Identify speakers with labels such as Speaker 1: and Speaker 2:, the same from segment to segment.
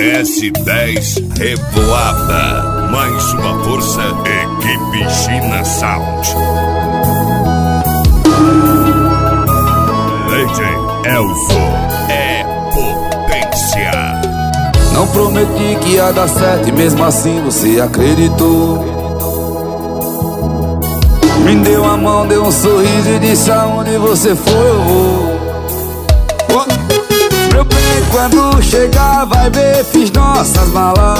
Speaker 1: S10 Revoada. Mais uma força, equipe China Sound. DJ Elzo é potência.
Speaker 2: Não prometi que ia dar certo e mesmo assim você acreditou. Me deu a mão, deu um sorriso e disse: aonde você foi eu vou. Meu bem, quando chegar vai ver, fiz nossas malas.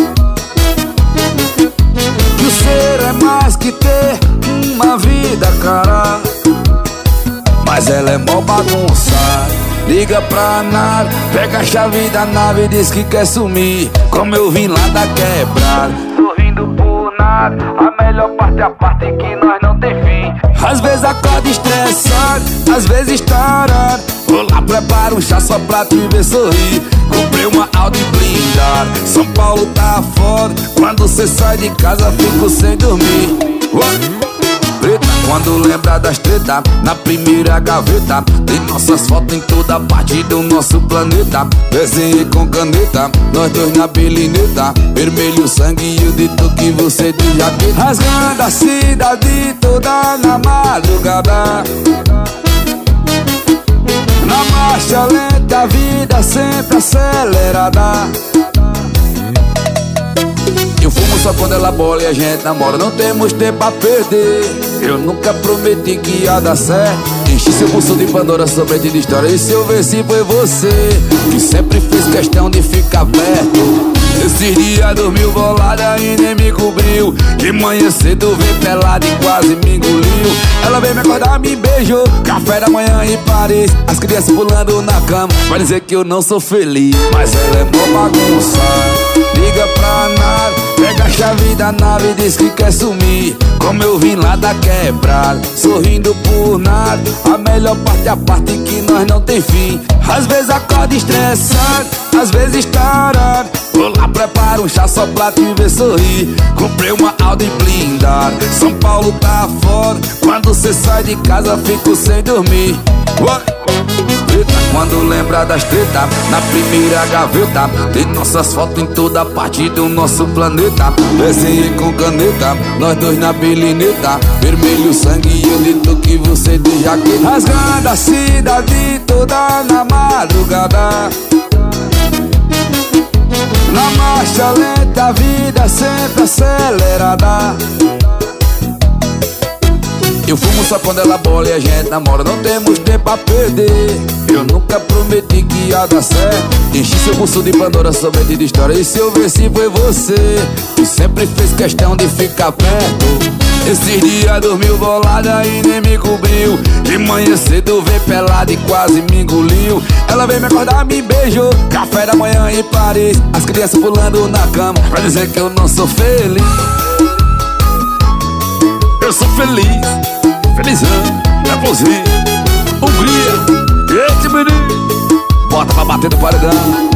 Speaker 2: Que o ser é mais que ter uma vida, cara. Mas ela é mó bagunçada. Liga pra nada, pega a chave da nave e diz que quer sumir. Como eu vim lá da quebrada, sorrindo por nada. A melhor parte é a parte que nós não tem fim. Às vezes acordo estressado, às vezes tarado. Vou lá, preparo um chá só pra te ver sorrir. Comprei uma Audi blindada. São Paulo tá foda. Quando cê sai de casa fico sem dormir. Preta, quando lembra das treta, na primeira gaveta tem nossas fotos em toda parte do nosso planeta. Desenhei com caneta, nós dois na belineta. Vermelho sangue e o dito que você de jaqueta. Rasgando a cidade toda na madrugada. Na marcha lenta, a vida sempre acelerada. Eu fumo só quando ela bola e a gente namora. Não temos tempo a perder. Eu nunca prometi que ia dar certo. Enchi seu bolso de Pandora, somente de história. E se eu ver se foi você que sempre fez questão de ficar perto. Esses dias dormiu bolada e nem me cobriu. De manhã cedo veio pelada e quase me engoliu. Ela veio me acordar, me beijou. Café da manhã em Paris. As crianças pulando na cama. Vai dizer que eu não sou feliz, mas ela é mó bagunçada. Liga pra nada, pega a chave da nave e diz que quer sumir. Como eu vim lá da quebrada, sorrindo por nada. A melhor parte é a parte que nós não tem fim. Às vezes acordo estressado, às vezes tarado. Vou lá, preparo um chá só pra te ver sorrir. Comprei uma Audi blindada. São Paulo tá foda. Quando cê sai de casa fico sem dormir. Preta, quando lembra das treta, na primeira gaveta tem nossas fotos em toda parte do nosso planeta. Desenhei com caneta, nós dois na belineta. Vermelho sangue e eu dito que você de jaqueta. Rasgando a cidade toda na madrugada. Na marcha lenta, a vida sempre acelerada. Eu fumo só quando ela bola e a gente namora. Não temos tempo a perder. Eu nunca prometi que ia dar certo. Enchi seu bolso de Pandora, somente de história. E se eu ver se foi você que sempre fez questão de ficar perto. Esses dias dormiu bolada e nem me cobriu. De manhã cedo veio pelada e quase me engoliu. Ela veio me acordar, me beijou. Café da manhã em Paris. As crianças pulando na cama. Pra dizer que eu não sou feliz. Eu sou feliz, felizão, nervosinho, Hungria. Eita, menino, bota pra bater no paredão.